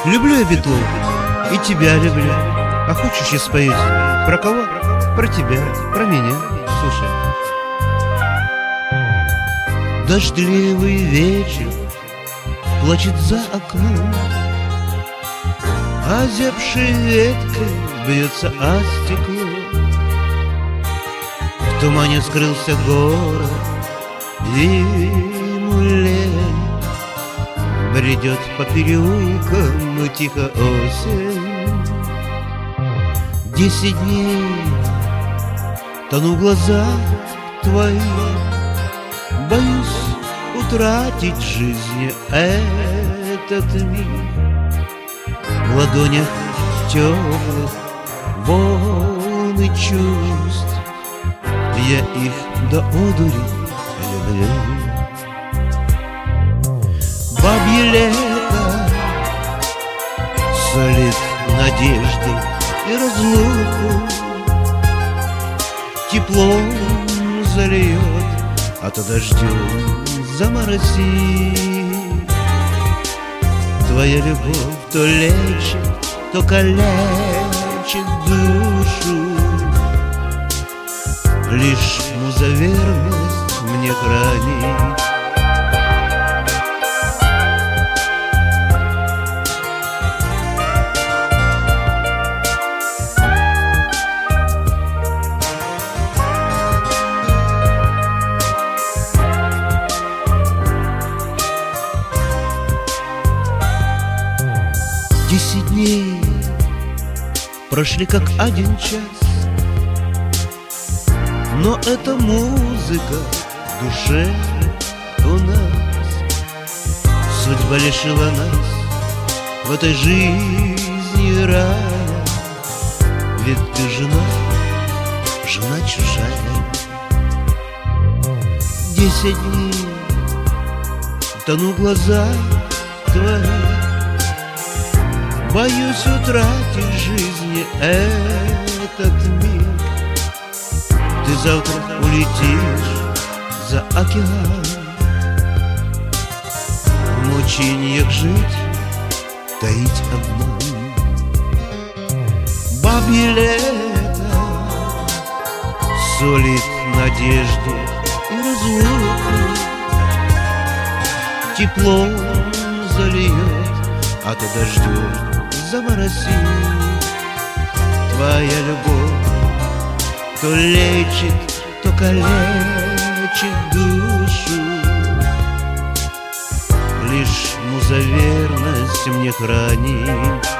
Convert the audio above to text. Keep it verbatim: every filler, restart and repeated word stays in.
Люблю я Битлов, и тебя люблю. А хочешь, я спою? Про кого? Про тебя, про меня. Слушай. Дождливый вечер плачет за окном, озябшей веткой бьется о стекло. В тумане скрылся город, ему лень. Бредет по переулкам тихо осень. Десять дней тону в глазах твоих, боюсь утратить в жизни этот миг. В ладонях теплых волны чувств, я их до одури люблю. Бабье лето солит надежды и разлуку, теплом зальет, а то дождем заморозит. Твоя любовь то лечит, то калечит душу. Лишь муза верность мне хранит. Десять дней прошли как один час, но эта музыка в душе у нас. Судьба лишила нас в этой жизни рая, ведь ты жена, жена чужая. Десять дней тону в глазах твоих, боюсь утратить в жизни этот миг. Ты завтра улетишь за океан, в мучениях жить, таить обман. Бабье лето солит надежду и разлуку, теплом зальет, а то дождем заморозит. Твоя любовь то лечит, то калечит душу. Лишь муза верность мне хранит.